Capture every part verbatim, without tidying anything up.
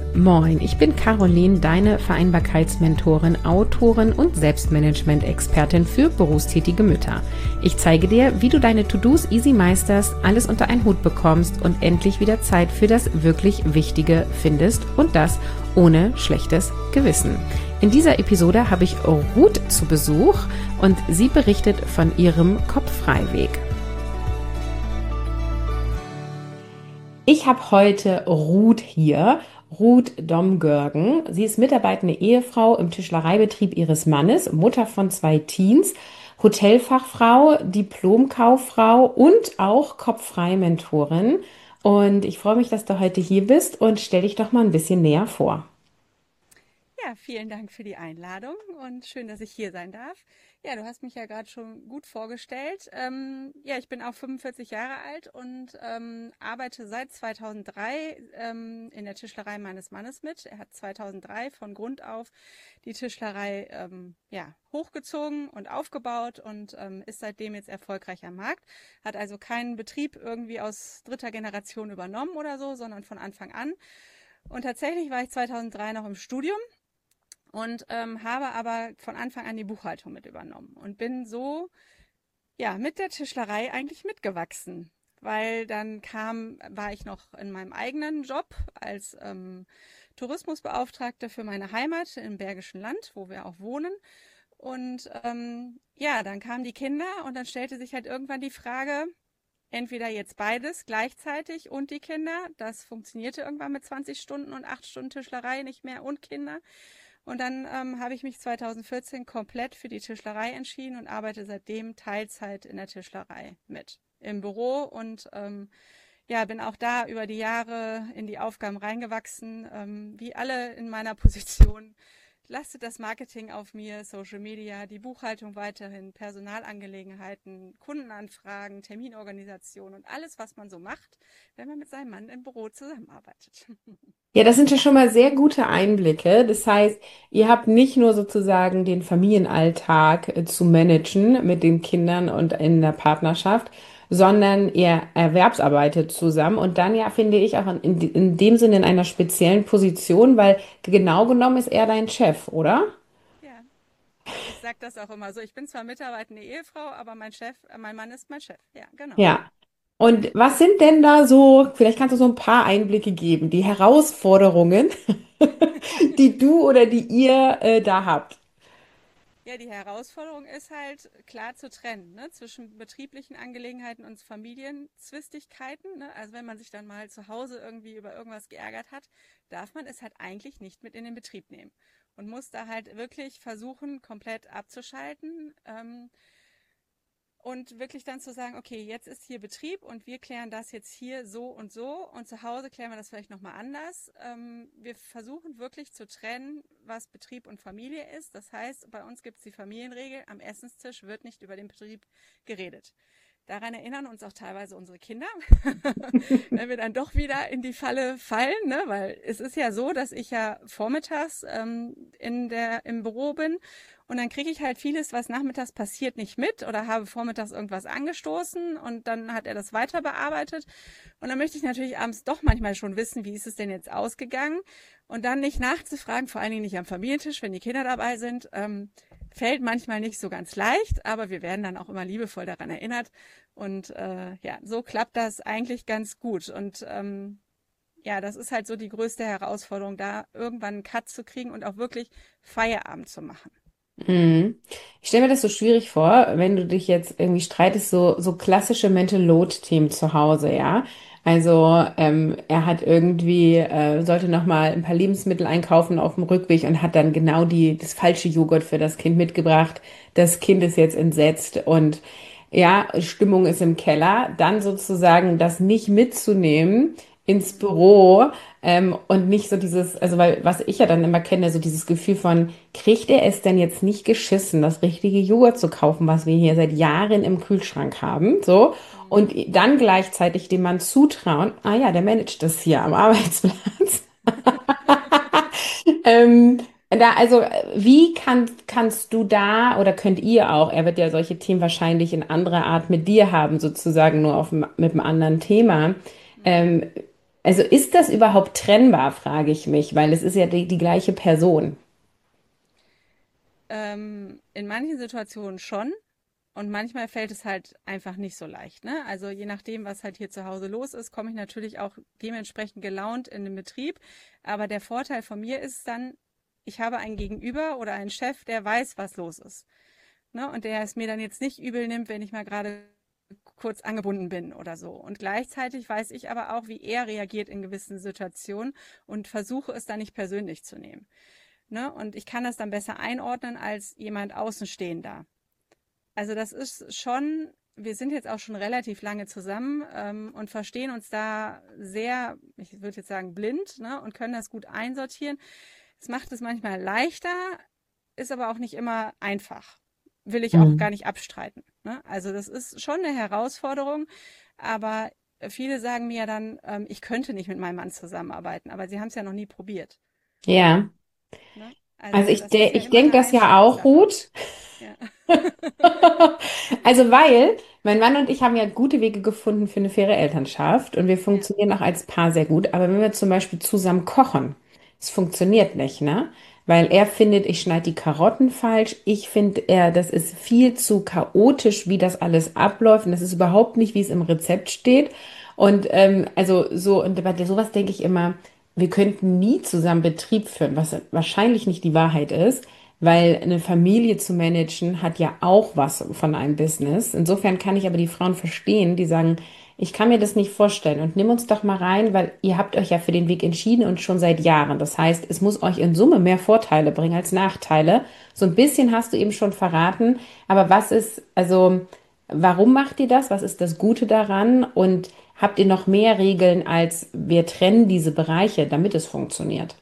Moin, ich bin Caroline, deine Vereinbarkeitsmentorin, Autorin und Selbstmanagement-Expertin für berufstätige Mütter. Ich zeige dir, wie du deine To-Dos easy meisterst, alles unter einen Hut bekommst und endlich wieder Zeit für das wirklich Wichtige findest und das ohne schlechtes Gewissen. In dieser Episode habe ich Ruth zu Besuch und sie berichtet von ihrem Kopffreiweg. Ich habe heute Ruth hier. Ruth Domgörgen. Sie ist mitarbeitende Ehefrau im Tischlereibetrieb ihres Mannes, Mutter von zwei Teens, Hotelfachfrau, Diplomkauffrau und auch Kopffrei-Mentorin. Und ich freue mich, dass du heute hier bist und stell dich doch mal ein bisschen näher vor. Ja, vielen Dank für die Einladung und schön, dass ich hier sein darf. Ja, du hast mich ja gerade schon gut vorgestellt. Ähm, ja, ich bin auch fünfundvierzig Jahre alt und ähm, arbeite seit zweitausenddrei ähm, in der Tischlerei meines Mannes mit. Er hat zweitausenddrei von Grund auf die Tischlerei ähm, ja, hochgezogen und aufgebaut und ähm, ist seitdem jetzt erfolgreich am Markt. Hat also keinen Betrieb irgendwie aus dritter Generation übernommen oder so, sondern von Anfang an. Und tatsächlich war ich zweitausenddrei noch im Studium und ähm, habe aber von Anfang an die Buchhaltung mit übernommen und bin so ja mit der Tischlerei eigentlich mitgewachsen, weil dann kam, war ich noch in meinem eigenen Job als ähm, Tourismusbeauftragte für meine Heimat im Bergischen Land, wo wir auch wohnen. Und ähm, ja, dann kamen die Kinder und dann stellte sich halt irgendwann die Frage, entweder jetzt beides gleichzeitig und die Kinder. Das funktionierte irgendwann mit zwanzig Stunden und acht Stunden Tischlerei nicht mehr und Kinder. Und dann ähm, habe ich mich zweitausendvierzehn komplett für die Tischlerei entschieden und arbeite seitdem Teilzeit in der Tischlerei mit im Büro und ähm, ja, bin auch da über die Jahre in die Aufgaben reingewachsen, ähm, wie alle in meiner Position. Lastet das Marketing auf mir, Social Media, die Buchhaltung weiterhin, Personalangelegenheiten, Kundenanfragen, Terminorganisation und alles, was man so macht, wenn man mit seinem Mann im Büro zusammenarbeitet. Ja, das sind ja schon mal sehr gute Einblicke. Das heißt, ihr habt nicht nur sozusagen den Familienalltag äh, zu managen mit den Kindern und in der Partnerschaft, sondern ihr erwerbsarbeitet zusammen und dann ja, finde ich, auch in, in in dem Sinne in einer speziellen Position, weil genau genommen ist er dein Chef, oder? Ja, ich sage das auch immer so. Ich bin zwar mitarbeitende Ehefrau, aber mein Chef, äh, mein Mann ist mein Chef. Ja, genau. Ja. Und was sind denn da so, vielleicht kannst du so ein paar Einblicke geben, die Herausforderungen, die du oder die ihr äh, da habt? Ja, die Herausforderung ist halt klar zu trennen, ne, zwischen betrieblichen Angelegenheiten und Familienzwistigkeiten. Ne? Also wenn man sich dann mal zu Hause irgendwie über irgendwas geärgert hat, darf man es halt eigentlich nicht mit in den Betrieb nehmen und muss da halt wirklich versuchen, komplett abzuschalten. Ähm, Und wirklich dann zu sagen, okay, jetzt ist hier Betrieb und wir klären das jetzt hier so und so und zu Hause klären wir das vielleicht nochmal anders. Ähm, wir versuchen wirklich zu trennen, was Betrieb und Familie ist. Das heißt, bei uns gibt es die Familienregel, am Essenstisch wird nicht über den Betrieb geredet. Daran erinnern uns auch teilweise unsere Kinder, wenn wir dann doch wieder in die Falle fallen, ne? Weil es ist ja so, dass ich ja vormittags ähm, in der, im Büro bin und dann kriege ich halt vieles, was nachmittags passiert, nicht mit oder habe vormittags irgendwas angestoßen und dann hat er das weiter bearbeitet und dann möchte ich natürlich abends doch manchmal schon wissen, wie ist es denn jetzt ausgegangen und dann nicht nachzufragen, vor allen Dingen nicht am Familientisch, wenn die Kinder dabei sind, ähm, fällt manchmal nicht so ganz leicht, aber wir werden dann auch immer liebevoll daran erinnert. Und äh, ja, so klappt das eigentlich ganz gut. Und ähm, ja, das ist halt so die größte Herausforderung, da irgendwann einen Cut zu kriegen und auch wirklich Feierabend zu machen. Mhm. Ich stelle mir das so schwierig vor, wenn du dich jetzt irgendwie streitest, so, so klassische Mental Load-Themen zu Hause, ja. Also ähm, er hat irgendwie, äh, sollte noch mal ein paar Lebensmittel einkaufen auf dem Rückweg und hat dann genau die, das falsche Joghurt für das Kind mitgebracht. Das Kind ist jetzt entsetzt und ja, Stimmung ist im Keller. Dann sozusagen das nicht mitzunehmen ins Büro ähm, und nicht so dieses, also weil was ich ja dann immer kenne, so dieses Gefühl von, kriegt er es denn jetzt nicht geschissen, das richtige Joghurt zu kaufen, was wir hier seit Jahren im Kühlschrank haben, so Mhm. und dann gleichzeitig dem Mann zutrauen, ah ja, der managt das hier am Arbeitsplatz. Ähm, da, also, wie kann, kannst du da oder könnt ihr auch, er wird ja solche Themen wahrscheinlich in anderer Art mit dir haben, sozusagen nur auf, dem- mit einem anderen Thema. Mhm. Ähm, Also ist das überhaupt trennbar, frage ich mich, weil es ist ja die, die gleiche Person. Ähm, in manchen Situationen schon. Und manchmal fällt es halt einfach nicht so leicht, ne? Also je nachdem, was halt hier zu Hause los ist, komme ich natürlich auch dementsprechend gelaunt in den Betrieb. Aber der Vorteil von mir ist dann, ich habe einen Gegenüber oder einen Chef, der weiß, was los ist. Ne? Und der es mir dann jetzt nicht übel nimmt, wenn ich mal gerade kurz angebunden bin oder so. Und gleichzeitig weiß ich aber auch, wie er reagiert in gewissen Situationen und versuche es dann nicht persönlich zu nehmen. Ne? Und ich kann das dann besser einordnen als jemand Außenstehender. Also das ist schon, wir sind jetzt auch schon relativ lange zusammen ähm, und verstehen uns da sehr, ich würde jetzt sagen, blind, ne, und können das gut einsortieren. Es macht es manchmal leichter, ist aber auch nicht immer einfach. Will ich auch gar Mhm. nicht abstreiten. Ne? Also das ist schon eine Herausforderung, aber viele sagen mir ja dann, ähm, ich könnte nicht mit meinem Mann zusammenarbeiten, aber sie haben es ja noch nie probiert. Ja, Ne? also Also ich, das de ist ja ich immer denke eine das ja auch Einstellungssache. gut. Ja. Also weil mein Mann und ich haben ja gute Wege gefunden für eine faire Elternschaft und wir Ja. funktionieren auch als Paar sehr gut. Aber wenn wir zum Beispiel zusammen kochen, es funktioniert nicht, ne? Weil er findet, ich schneide die Karotten falsch. Ich finde, er, das ist viel zu chaotisch, wie das alles abläuft. Und das ist überhaupt nicht, wie es im Rezept steht. Und ähm, also so, und bei sowas denke ich immer, wir könnten nie zusammen Betrieb führen, was wahrscheinlich nicht die Wahrheit ist. Weil eine Familie zu managen hat ja auch was von einem Business. Insofern kann ich aber die Frauen verstehen, die sagen, ich kann mir das nicht vorstellen und nimm uns doch mal rein, weil ihr habt euch ja für den Weg entschieden und schon seit Jahren. Das heißt, es muss euch in Summe mehr Vorteile bringen als Nachteile. So ein bisschen hast du eben schon verraten, aber was ist, also, warum macht ihr das? Was ist das Gute daran? Und habt ihr noch mehr Regeln als wir trennen diese Bereiche, damit es funktioniert?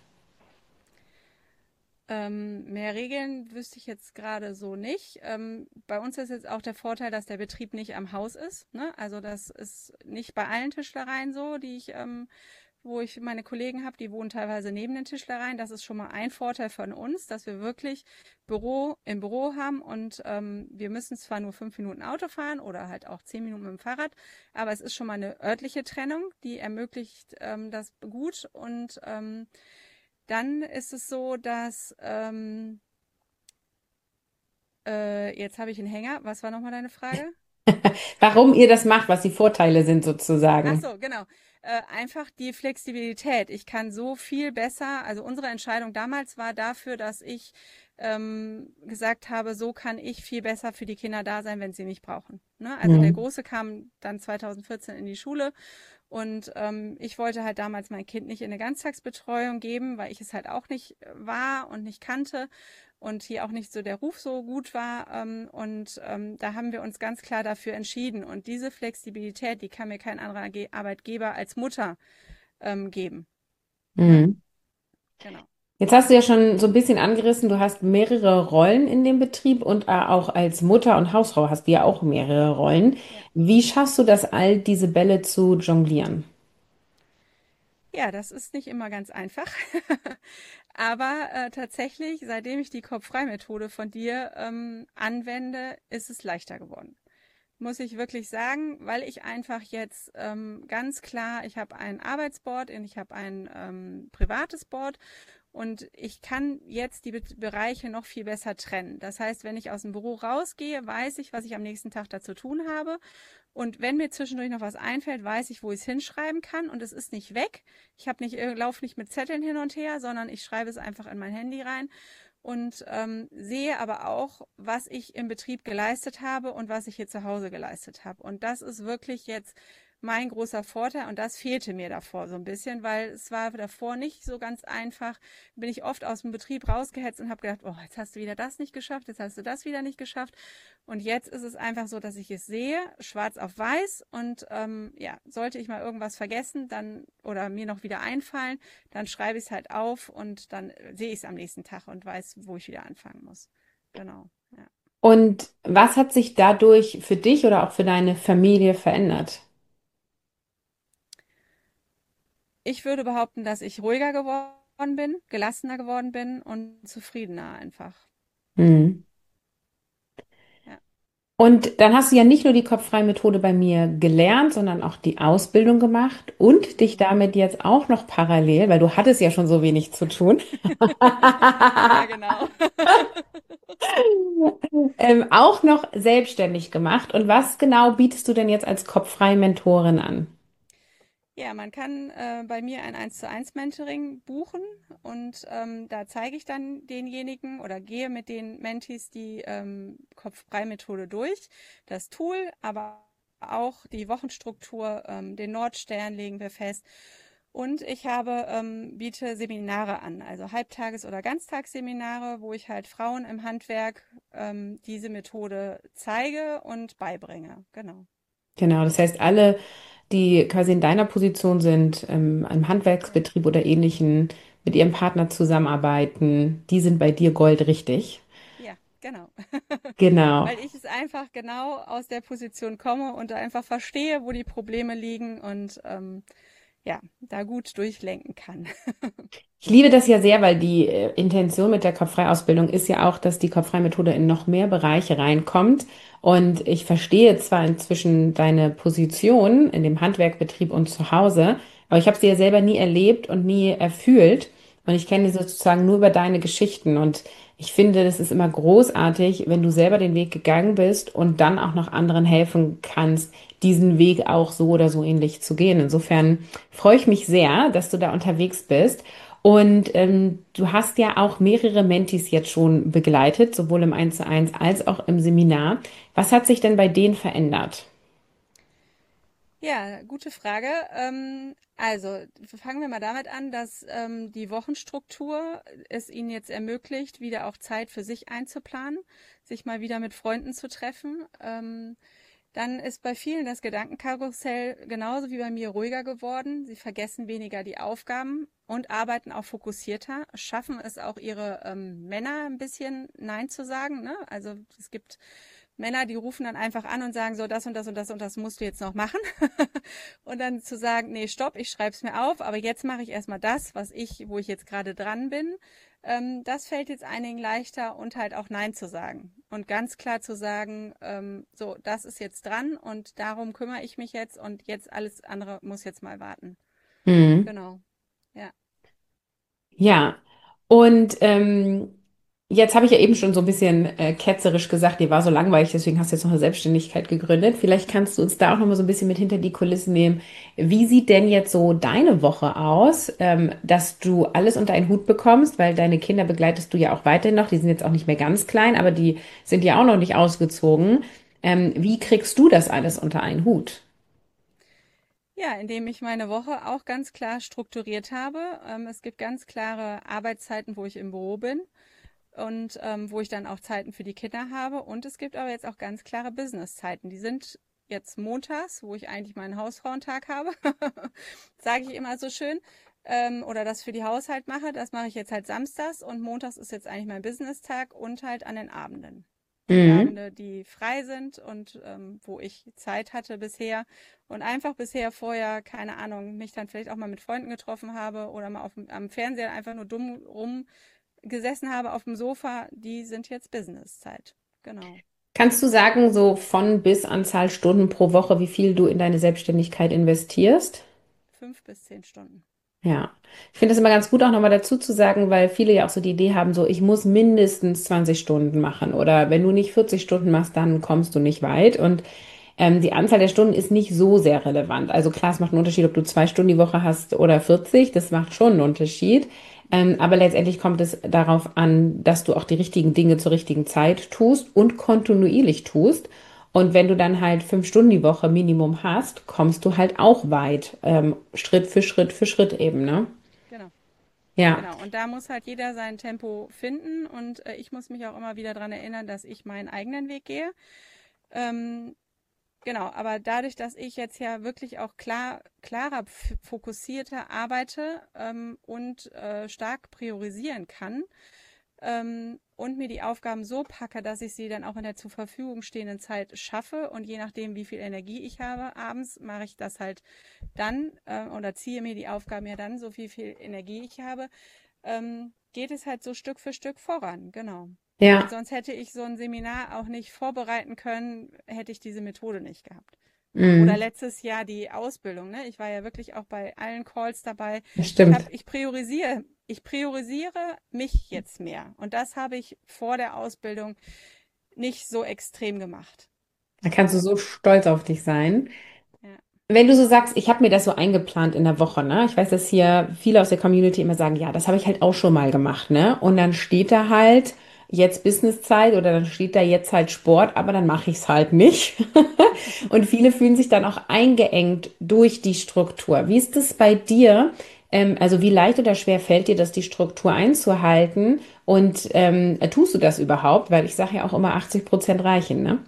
Ähm, mehr Regeln wüsste ich jetzt gerade so nicht. Ähm, bei uns ist jetzt auch der Vorteil, dass der Betrieb nicht am Haus ist. Ne? Also das ist nicht bei allen Tischlereien so, die ich, ähm, wo ich meine Kollegen habe, die wohnen teilweise neben den Tischlereien. Das ist schon mal ein Vorteil von uns, dass wir wirklich Büro im Büro haben und ähm, wir müssen zwar nur fünf Minuten Auto fahren oder halt auch zehn Minuten mit dem Fahrrad, aber es ist schon mal eine örtliche Trennung, die ermöglicht ähm, das gut und ähm, dann ist es so, dass, ähm, äh, jetzt habe ich einen Hänger. Was war nochmal deine Frage? Warum ihr das macht, was die Vorteile sind Ach sozusagen. so, genau. Äh, einfach die Flexibilität. Ich kann so viel besser, also unsere Entscheidung damals war dafür, dass ich ähm, gesagt habe, so kann ich viel besser für die Kinder da sein, wenn sie mich brauchen. Ne? Also der Hm. Große kam dann zweitausendvierzehn in die Schule und ähm, ich wollte halt damals mein Kind nicht in eine Ganztagsbetreuung geben, weil ich es halt auch nicht war und nicht kannte und hier auch nicht so der Ruf so gut war. Ähm, und ähm, da haben wir uns ganz klar dafür entschieden. Und diese Flexibilität, die kann mir kein anderer Ge Arbeitgeber als Mutter ähm, geben. Ne? Hm. Genau. Jetzt hast du ja schon so ein bisschen angerissen, du hast mehrere Rollen in dem Betrieb und äh, auch als Mutter und Hausfrau hast du ja auch mehrere Rollen. Ja. Wie schaffst du das, all diese Bälle zu jonglieren? Ja, das ist nicht immer ganz einfach. Aber äh, tatsächlich, seitdem ich die Kopf-frei-Methode von dir ähm, anwende, ist es leichter geworden. Muss ich wirklich sagen, weil ich einfach jetzt ähm, ganz klar, ich habe ein Arbeitsboard und ich habe ein ähm, privates Board und ich kann jetzt die Be Bereiche noch viel besser trennen. Das heißt, wenn ich aus dem Büro rausgehe, weiß ich, was ich am nächsten Tag dazu tun habe. Und wenn mir zwischendurch noch was einfällt, weiß ich, wo ich es hinschreiben kann und es ist nicht weg. Ich habe nicht, äh, laufe nicht mit Zetteln hin und her, sondern ich schreibe es einfach in mein Handy rein und ähm, sehe aber auch, was ich im Betrieb geleistet habe und was ich hier zu Hause geleistet habe. Und das ist wirklich jetzt mein großer Vorteil und das fehlte mir davor so ein bisschen, weil es war davor nicht so ganz einfach. Bin ich oft aus dem Betrieb rausgehetzt und habe gedacht, oh, jetzt hast du wieder das nicht geschafft, jetzt hast du das wieder nicht geschafft. Und jetzt ist es einfach so, dass ich es sehe, schwarz auf weiß und ähm, ja, sollte ich mal irgendwas vergessen, dann oder mir noch wieder einfallen, dann schreibe ich es halt auf und dann sehe ich es am nächsten Tag und weiß, wo ich wieder anfangen muss. Genau. Ja. Und was hat sich dadurch für dich oder auch für deine Familie verändert? Ich würde behaupten, dass ich ruhiger geworden bin, gelassener geworden bin und zufriedener einfach. Hm. Ja. Und dann hast du ja nicht nur die Kopffreie-Methode bei mir gelernt, sondern auch die Ausbildung gemacht und dich Mhm. damit jetzt auch noch parallel, weil du hattest ja schon so wenig zu tun, Ja, genau. ähm, auch noch selbstständig gemacht. Und was genau bietest du denn jetzt als kopffreie Mentorin an? Ja, man kann äh, bei mir ein eins zu eins Mentoring buchen und ähm, da zeige ich dann denjenigen oder gehe mit den Mentees die ähm, Kopfbrei-Methode durch, das Tool, aber auch die Wochenstruktur, ähm, den Nordstern legen wir fest. Und ich habe, ähm, biete Seminare an, also Halbtages- oder Ganztagsseminare, wo ich halt Frauen im Handwerk ähm, diese Methode zeige und beibringe. Genau. Genau, das heißt, alle, die quasi in deiner Position sind, ähm, einem Ja, Handwerksbetrieb oder ähnlichen, mit ihrem Partner zusammenarbeiten, die sind bei dir goldrichtig. ja, genau. Genau. Weil ich es einfach genau aus der Position komme und da einfach verstehe, wo die Probleme liegen und ähm, ja, da gut durchlenken kann. Ich liebe das ja sehr, weil die äh, Intention mit der Kopffreiausbildung ist ja auch, dass die Kopffreimethode in noch mehr Bereiche reinkommt. Und ich verstehe zwar inzwischen deine Position in dem Handwerkbetrieb und zu Hause, aber ich habe sie ja selber nie erlebt und nie erfühlt. Und ich kenne sie sozusagen nur über deine Geschichten. Und ich finde, das ist immer großartig, wenn du selber den Weg gegangen bist und dann auch noch anderen helfen kannst, diesen Weg auch so oder so ähnlich zu gehen. Insofern freue ich mich sehr, dass du da unterwegs bist. Und ähm, du hast ja auch mehrere Mentis jetzt schon begleitet, sowohl im Eins zu eins als auch im Seminar. Was hat sich denn bei denen verändert? Ja, gute Frage. Ähm, also fangen wir mal damit an, dass ähm, die Wochenstruktur es ihnen jetzt ermöglicht, wieder auch Zeit für sich einzuplanen, sich mal wieder mit Freunden zu treffen. Ähm, Dann ist bei vielen das Gedankenkarussell genauso wie bei mir ruhiger geworden. Sie vergessen weniger die Aufgaben und arbeiten auch fokussierter, schaffen es auch ihre ähm, Männer ein bisschen Nein zu sagen. Ne? Also es gibt Männer, die rufen dann einfach an und sagen so, das und das und das und das musst du jetzt noch machen. Und dann zu sagen, nee, stopp, ich schreibe es mir auf, aber jetzt mache ich erstmal das, was ich, wo ich jetzt gerade dran bin. Ähm, das fällt jetzt einigen leichter und halt auch Nein zu sagen. Und ganz klar zu sagen, ähm, so, das ist jetzt dran und darum kümmere ich mich jetzt und jetzt alles andere muss jetzt mal warten. Hm. Genau. Ja. Ja, und ähm, jetzt habe ich ja eben schon so ein bisschen äh, ketzerisch gesagt, dir war so langweilig, deswegen hast du jetzt noch eine Selbstständigkeit gegründet. Vielleicht kannst du uns da auch noch mal so ein bisschen mit hinter die Kulissen nehmen. Wie sieht denn jetzt so deine Woche aus, ähm, dass du alles unter einen Hut bekommst, weil deine Kinder begleitest du ja auch weiterhin noch, die sind jetzt auch nicht mehr ganz klein, aber die sind ja auch noch nicht ausgezogen. Ähm, wie kriegst du das alles unter einen Hut? Ja, indem ich meine Woche auch ganz klar strukturiert habe. Ähm, es gibt ganz klare Arbeitszeiten, wo ich im Büro bin und ähm, wo ich dann auch Zeiten für die Kinder habe. Und es gibt aber jetzt auch ganz klare Businesszeiten. Die sind jetzt montags, wo ich eigentlich meinen Hausfrauentag habe, sage ich immer so schön. Ähm, oder das für die Haushalt mache. Das mache ich jetzt halt samstags und montags ist jetzt eigentlich mein Businesstag und halt an den Abenden. Die Mhm. Abende, die frei sind und ähm, wo ich Zeit hatte bisher und einfach bisher vorher, keine Ahnung, mich dann vielleicht auch mal mit Freunden getroffen habe oder mal auf, dem- am Fernseher einfach nur dumm rumgesessen habe auf dem Sofa, die sind jetzt Businesszeit. Genau. Kannst du sagen, so von bis Anzahl Stunden pro Woche, wie viel du in deine Selbstständigkeit investierst? Fünf bis zehn Stunden. Ja, ich finde es immer ganz gut auch nochmal dazu zu sagen, weil viele ja auch so die Idee haben, so ich muss mindestens zwanzig Stunden machen oder wenn du nicht vierzig Stunden machst, dann kommst du nicht weit und ähm, die Anzahl der Stunden ist nicht so sehr relevant. Also klar, es macht einen Unterschied, ob du zwei Stunden die Woche hast oder vierzig, das macht schon einen Unterschied. Ähm, aber letztendlich kommt es darauf an, dass du auch die richtigen Dinge zur richtigen Zeit tust und kontinuierlich tust. Und wenn du dann halt fünf Stunden die Woche Minimum hast, kommst du halt auch weit, ähm, Schritt für Schritt für Schritt eben, ne? Genau. Ja. Genau. Und da muss halt jeder sein Tempo finden und äh, ich muss mich auch immer wieder daran erinnern, dass ich meinen eigenen Weg gehe. Ähm, Genau, aber dadurch, dass ich jetzt ja wirklich auch klar, klarer, fokussierter arbeite ähm, und äh, stark priorisieren kann ähm, und mir die Aufgaben so packe, dass ich sie dann auch in der zur Verfügung stehenden Zeit schaffe und je nachdem, wie viel Energie ich habe, abends mache ich das halt dann äh, oder ziehe mir die Aufgaben ja dann, so viel, viel Energie ich habe, ähm, geht es halt so Stück für Stück voran. Genau. Und Ja. sonst hätte ich so ein Seminar auch nicht vorbereiten können, hätte ich diese Methode nicht gehabt. Ne? Oder Mhm. letztes Jahr die Ausbildung. Ne? Ich war ja wirklich auch bei allen Calls dabei. Das Ich stimmt. habe, ich priorisiere, ich priorisiere mich jetzt mehr. Und das habe ich vor der Ausbildung nicht so extrem gemacht. Da kannst du Ja, so stolz auf dich sein. ja. Wenn du so sagst, ich habe mir das so eingeplant in der Woche, ne? Ich weiß, dass hier viele aus der Community immer sagen, ja, das habe ich halt auch schon mal gemacht, ne? Und dann steht da halt jetzt Businesszeit oder dann steht da jetzt halt Sport, aber dann mache ich es halt nicht. Und viele fühlen sich dann auch eingeengt durch die Struktur. Wie ist es bei dir? Ähm, also wie leicht oder schwer fällt dir das, die Struktur einzuhalten? Und ähm, tust du das überhaupt? Weil ich sage ja auch immer, achtzig Prozent reichen, ne?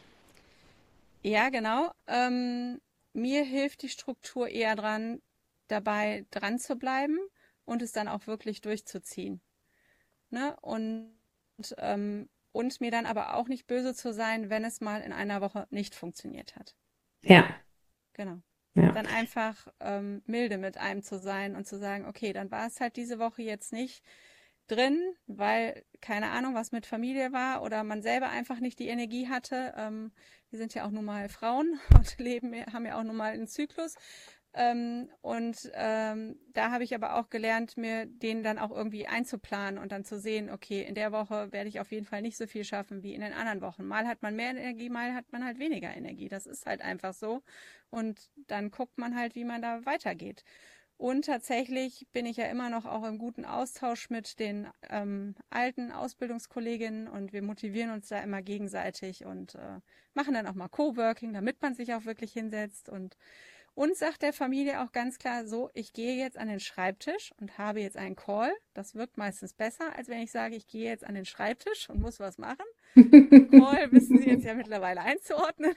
Ja, genau. Ähm, mir hilft die Struktur eher dran, dabei dran zu bleiben und es dann auch wirklich durchzuziehen. Ne? Und, ähm, und mir dann aber auch nicht böse zu sein, wenn es mal in einer Woche nicht funktioniert hat. Ja, Genau. ja. Dann einfach ähm, milde mit einem zu sein und zu sagen, okay, dann war es halt diese Woche jetzt nicht drin, weil keine Ahnung, was mit Familie war oder man selber einfach nicht die Energie hatte. Ähm, wir sind ja auch nun mal Frauen und leben, haben ja auch nun mal einen Zyklus. Ähm, und ähm, da habe ich aber auch gelernt, mir den dann auch irgendwie einzuplanen und dann zu sehen, okay, in der Woche werde ich auf jeden Fall nicht so viel schaffen wie in den anderen Wochen. Mal hat man mehr Energie, mal hat man halt weniger Energie. Das ist halt einfach so. Und dann guckt man halt, wie man da weitergeht. Und tatsächlich bin ich ja immer noch auch im guten Austausch mit den ähm, alten Ausbildungskolleginnen und wir motivieren uns da immer gegenseitig und äh, machen dann auch mal Coworking, damit man sich auch wirklich hinsetzt und uns sagt der Familie auch ganz klar so, ich gehe jetzt an den Schreibtisch und habe jetzt einen Call. Das wirkt meistens besser, als wenn ich sage, ich gehe jetzt an den Schreibtisch und muss was machen. Ein Call wissen Sie jetzt ja mittlerweile einzuordnen.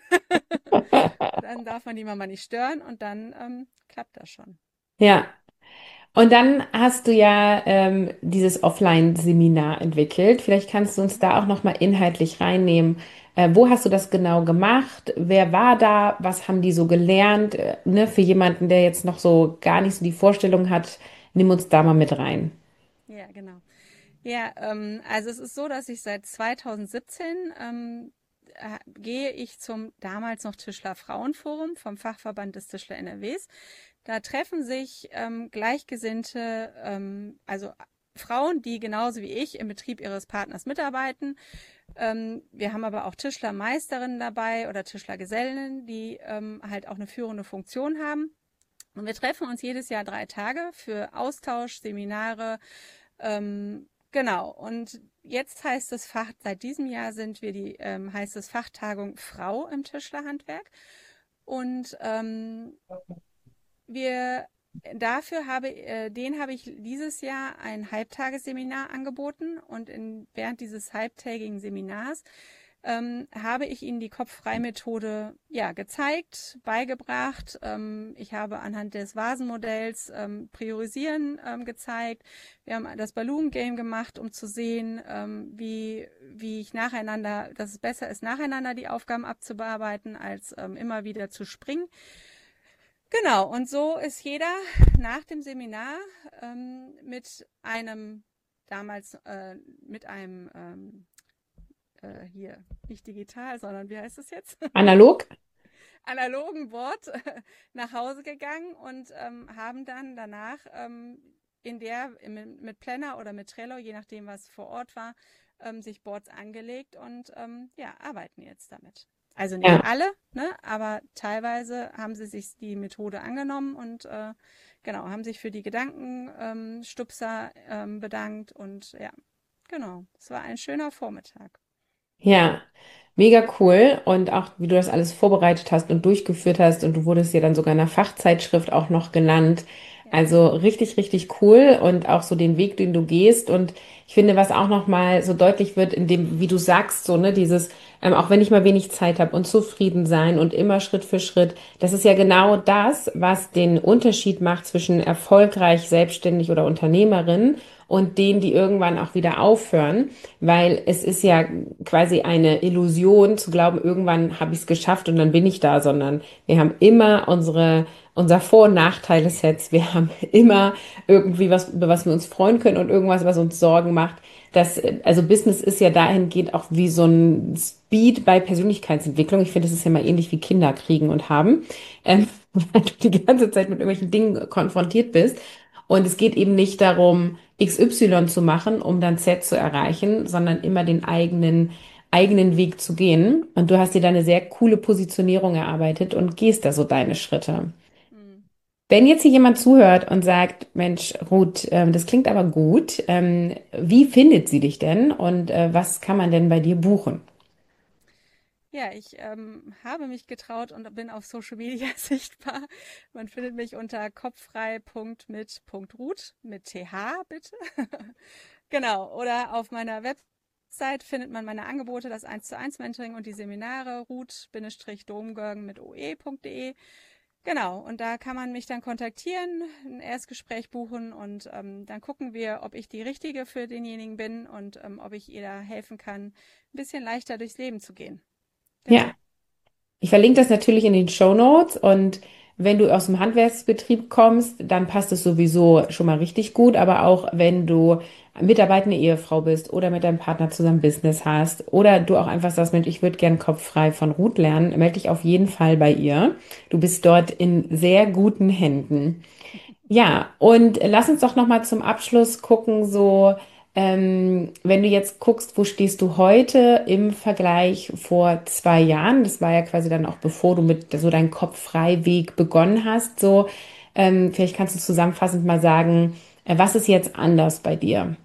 Dann darf man die Mama nicht stören und dann ähm, klappt das schon. Ja. Und dann hast du ja ähm, dieses Offline-Seminar entwickelt. Vielleicht kannst du uns Mhm. da auch nochmal inhaltlich reinnehmen. Äh, wo hast du das genau gemacht? Wer war da? Was haben die so gelernt? Äh, ne, für jemanden, der jetzt noch so gar nicht so die Vorstellung hat, nimm uns da mal mit rein. Ja, genau. Ja, ähm, also es ist so, dass ich seit zweitausendsiebzehn ähm, äh, gehe ich zum damals noch Tischler Frauenforum vom Fachverband des Tischler N R Ws. Da treffen sich ähm, Gleichgesinnte, ähm, also Frauen, die genauso wie ich im Betrieb ihres Partners mitarbeiten. Ähm, wir haben aber auch Tischlermeisterinnen dabei oder Tischlergesellen, die ähm, halt auch eine führende Funktion haben. Und wir treffen uns jedes Jahr drei Tage für Austausch, Seminare, ähm, genau. Und jetzt heißt es Fach, seit diesem Jahr sind wir die, ähm, heißt es Fachtagung Frau im Tischlerhandwerk. Und ähm, wir dafür habe, äh, den habe ich dieses Jahr ein Halbtagesseminar angeboten und in, während dieses halbtägigen Seminars ähm, habe ich Ihnen die Kopffrei-Methode ja, gezeigt, beigebracht. Ähm, ich habe anhand des Vasenmodells ähm, Priorisieren ähm, gezeigt. Wir haben das Balloon Game gemacht, um zu sehen, ähm, wie, wie ich nacheinander, dass es besser ist, nacheinander die Aufgaben abzubearbeiten, als ähm, immer wieder zu springen. Genau, und so ist jeder nach dem Seminar ähm, mit einem, damals äh, mit einem, ähm, äh, hier, nicht digital, sondern wie heißt es jetzt? Analog? Analogen Board nach Hause gegangen und ähm, haben dann danach ähm, in der, mit Planner oder mit Trello, je nachdem, was vor Ort war, ähm, sich Boards angelegt und ähm, ja, arbeiten jetzt damit. Also nicht Ja. alle, ne, aber teilweise haben sie sich die Methode angenommen und äh, genau, haben sich für die Gedankenstupser ähm, bedankt und ja, genau, es war ein schöner Vormittag. Ja, mega cool. Und auch, wie du das alles vorbereitet hast und durchgeführt hast. Und du wurdest ja dann sogar in einer Fachzeitschrift auch noch genannt. Ja, Also richtig, richtig cool. Und auch so den Weg, den du gehst. Und ich finde, was auch noch mal so deutlich wird, in dem, wie du sagst, so, ne, dieses, ähm, auch wenn ich mal wenig Zeit habe und zufrieden sein und immer Schritt für Schritt, das ist ja genau das, was den Unterschied macht zwischen erfolgreich, selbstständig oder Unternehmerin und denen, die irgendwann auch wieder aufhören, weil es ist ja quasi eine Illusion zu glauben, irgendwann habe ich es geschafft und dann bin ich da, sondern wir haben immer unsere, unser Vor- und Nachteile-Sets. Wir haben immer irgendwie was, über was wir uns freuen können und irgendwas, was uns Sorgen Erfahrung gemacht, dass, äh, also Business ist ja dahingehend auch wie so ein Speed bei Persönlichkeitsentwicklung. Ich finde, das ist ja mal ähnlich wie Kinder kriegen und haben, ähm, weil du die ganze Zeit mit irgendwelchen Dingen konfrontiert bist. Und es geht eben nicht darum, X Y zu machen, um dann Z zu erreichen, sondern immer den eigenen, eigenen Weg zu gehen. Und du hast dir da eine sehr coole Positionierung erarbeitet und gehst da so deine Schritte. Hm. Wenn jetzt hier jemand zuhört und sagt, Mensch, Ruth, ähm, das klingt aber gut, ähm, wie findet sie dich denn und äh, was kann man denn bei dir buchen? Ja, ich ähm, habe mich getraut und bin auf Social Media sichtbar. Man findet mich unter kopffrei punkt mit punkt ruth mit T H bitte. Genau, oder auf meiner Website findet man meine Angebote, das eins zu eins Mentoring und die Seminare ruth-domgörgen mit oe.de. Genau, und da kann man mich dann kontaktieren, ein Erstgespräch buchen und ähm, dann gucken wir, ob ich die Richtige für denjenigen bin und ähm, ob ich ihr da helfen kann, ein bisschen leichter durchs Leben zu gehen. Ja, Genau. ich verlinke das natürlich in den Show Notes und wenn du aus dem Handwerksbetrieb kommst, dann passt es sowieso schon mal richtig gut. Aber auch wenn du mitarbeitende Ehefrau bist oder mit deinem Partner zusammen Business hast oder du auch einfach sagst, Mensch, ich würde gern kopffrei von Ruth lernen, melde dich auf jeden Fall bei ihr. Du bist dort in sehr guten Händen. Ja, und lass uns doch noch mal zum Abschluss gucken, so, ähm, wenn du jetzt guckst, wo stehst du heute im Vergleich vor zwei Jahren? Das war ja quasi dann auch bevor du mit so deinen Kopf-frei-Weg begonnen hast. So, ähm, vielleicht kannst du zusammenfassend mal sagen, äh, was ist jetzt anders bei dir?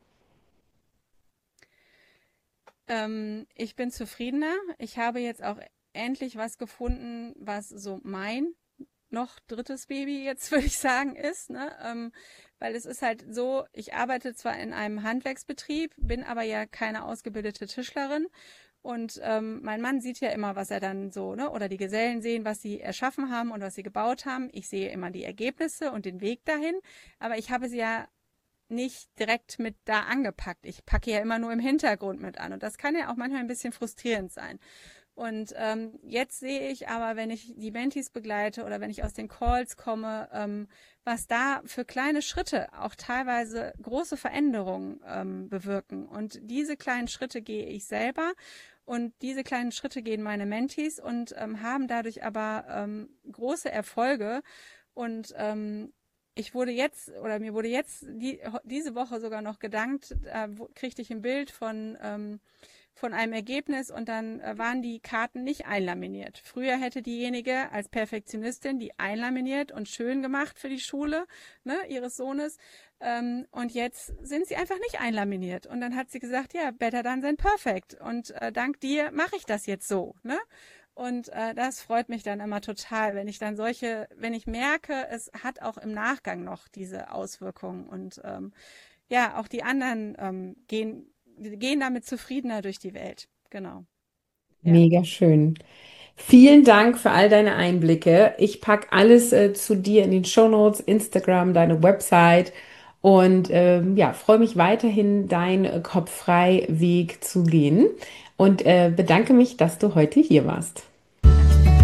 Ähm, ich bin zufriedener. Ich habe jetzt auch endlich was gefunden, was so mein noch drittes Baby jetzt, würde ich sagen, ist, ne? Ähm, weil es ist halt so, ich arbeite zwar in einem Handwerksbetrieb, bin aber ja keine ausgebildete Tischlerin. Und ähm, mein Mann sieht ja immer, was er dann so, ne, oder die Gesellen sehen, was sie erschaffen haben und was sie gebaut haben. Ich sehe immer die Ergebnisse und den Weg dahin, aber ich habe sie ja nicht direkt mit da angepackt. Ich packe ja immer nur im Hintergrund mit an und das kann ja auch manchmal ein bisschen frustrierend sein. Und ähm, jetzt sehe ich aber, wenn ich die Mentees begleite oder wenn ich aus den Calls komme, ähm, was da für kleine Schritte auch teilweise große Veränderungen ähm, bewirken. Und diese kleinen Schritte gehe ich selber und diese kleinen Schritte gehen meine Mentees und ähm, haben dadurch aber ähm, große Erfolge. Und ähm, ich wurde jetzt oder mir wurde jetzt die, diese Woche sogar noch gedankt, da kriegte ich ein Bild von ähm, von einem Ergebnis und dann äh, waren die Karten nicht einlaminiert. Früher hätte diejenige als Perfektionistin die einlaminiert und schön gemacht für die Schule, ne, ihres Sohnes. Ähm, und jetzt sind sie einfach nicht einlaminiert. Und dann hat sie gesagt, ja, better done than perfect. Und äh, dank dir mache ich das jetzt so, ne? Und äh, das freut mich dann immer total, wenn ich dann solche, wenn ich merke, es hat auch im Nachgang noch diese Auswirkungen. Und ähm, ja, auch die anderen ähm, gehen gehen damit zufriedener durch die Welt. Genau. Ja. Mega schön. Vielen Dank für all deine Einblicke. Ich packe alles äh, zu dir in den Shownotes, Instagram, deine Website und ähm, ja, freue mich weiterhin, deinen äh, Kopffrei-Weg zu gehen und äh, bedanke mich, dass du heute hier warst. Danke dir.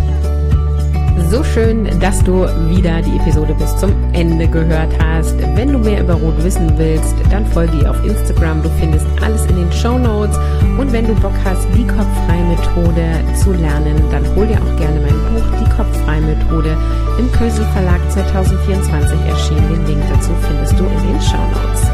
So schön, dass du wieder die Episode bis zum Ende gehört hast. Wenn du mehr über Ruth wissen willst, dann folge ihr auf Instagram. Du findest alles in den Shownotes. Und wenn du Bock hast, die Kopffrei-Methode zu lernen, dann hol dir auch gerne mein Buch, Die Kopffrei-Methode, im Kösel Verlag zwanzig vierundzwanzig erschienen. Den Link dazu findest du in den Shownotes.